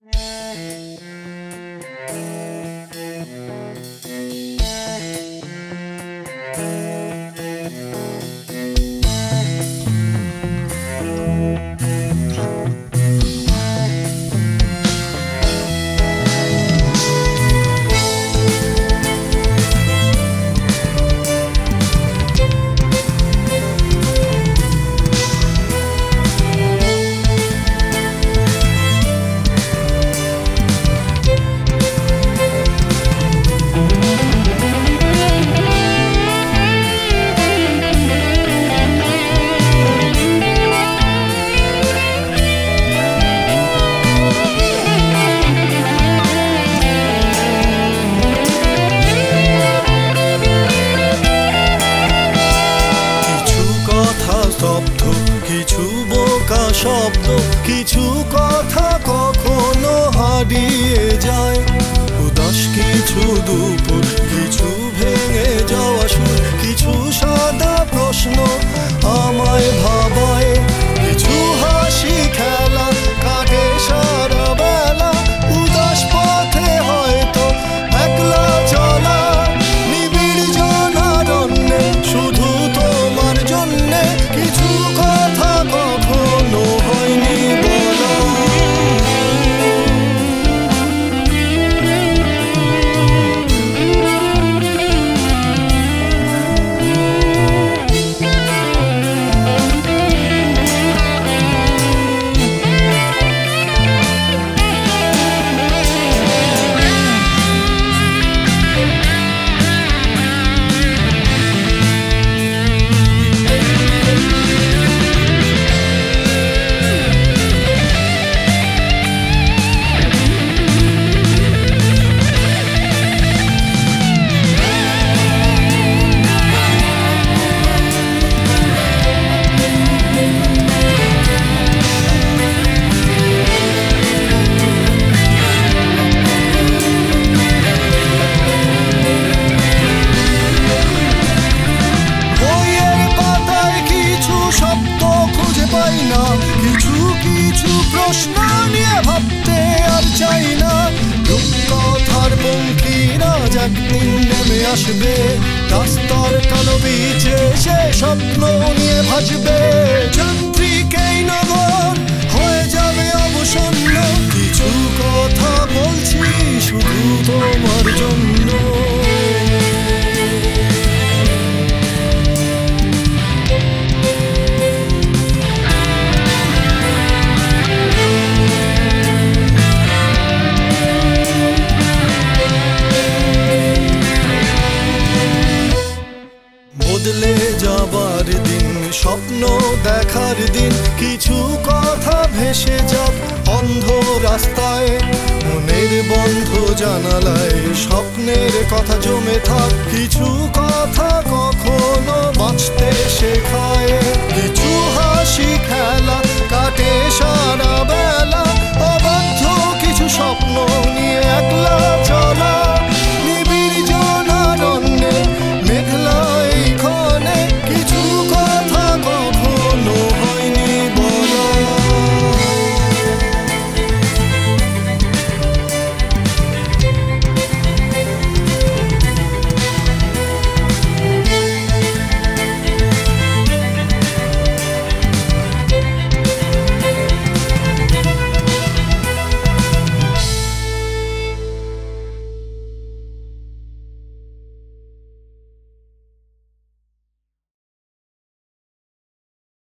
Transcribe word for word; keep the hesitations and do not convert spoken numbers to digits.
কিছু বোকা শব্দ, কিছু কথা কখনো হারিয়ে যায়। উদাস কিছু দুপুর, কিছু ভেঙে যাওয়া সুর, কিছু সাদা প্রশ্ন আমায় ভাবায়। কিছু হাসি খেলা কাটে সারা বেলা, উদাস পথে হয়তো একলা চলা। নিবিড় জনারণ্যে শুধু তোমার জন্যে কিছু কথা কখনো হয়নি বলা। কিছু কিছু প্রশ্ন নিয়ে ভাবতে আর চাই না। রূপকথার পঙ্খিরা একদিন নেমে আসবে, রাস্তার কালো বিচে সে স্বপ্ন নিয়ে ভাসবে। যান্ত্রিক এই নগর হয়ে যাবে অবসন্ন, কিছু কথা বলছি শুধু তোমার জন্য। বদলে যাবার দিন, স্বপ্ন দেখার দিন, কিছু কথা ভেসে যাক অন্ধ রাস্তায়। মনের বন্ধ জানালায় স্বপ্নের কথা জমে থাক, কিছু কথা কখনো বাঁচতে শেখায়। কিছু হাসি খেলা কাটে সারা বেলা,